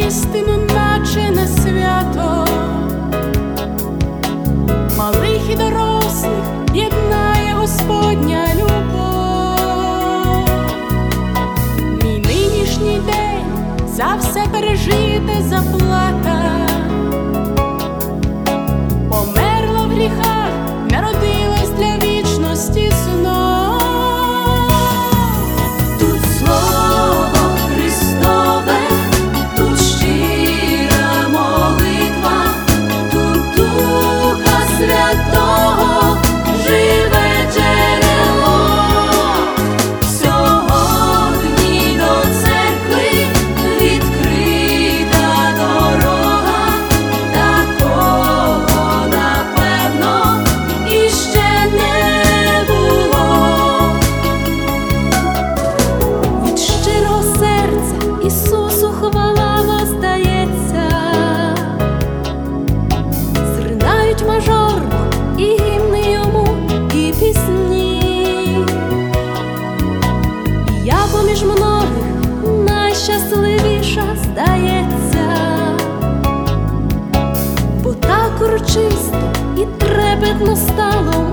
воістину наче на свято. Малих і дорослих єднає Господня любов. Мій нинішній день за все пережите заплата. Померла в гріхах, народилась для вічності знов. Тут слово Христове, тут щира молитва, тут Духа Святого живе джерело. Сьогодні до церкви відкрита дорога, такого, напевно, іще не було. Від щирого серця Ісусу хвала воздається. Зринають мажорно і гімни йому, і пісні. І я поміж многих найщасливіша здається, бо так урочисто і трепетно стало